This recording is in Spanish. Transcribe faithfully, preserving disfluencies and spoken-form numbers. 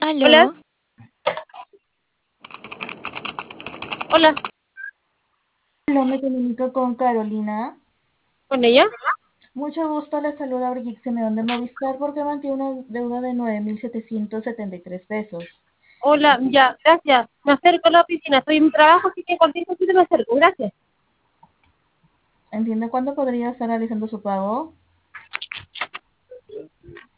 Hola, Aló, hola, Hola, me comunico con Carolina. ¿con ella? Mucho gusto, les saluda Brigitte Simeón de Movistar porque mantiene una deuda de nueve mil setecientos setenta y tres pesos. Hola, ya, gracias. Me acerco a la oficina, estoy en mi trabajo, así que cualquier cosita me acerco, gracias. ¿Entiende cuándo podría estar realizando su pago?